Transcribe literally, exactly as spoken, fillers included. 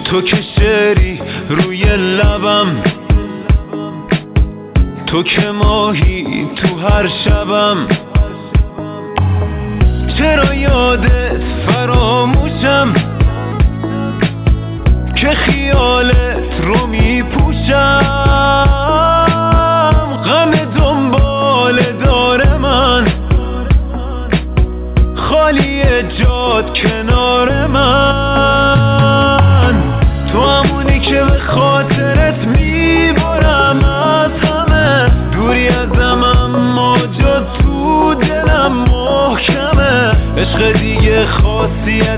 تو که شعری روی لبم، تو که ماهی تو هر شبم. چرا یادت فراموشم که خیالت رو میپوشم. غم دنبال داره من، خالی جاد کنار من. تو همونی که به خاطرت میبرم از همه، دوری ازم اما جا تو دلم محکمه. عشق دیگه خاصیت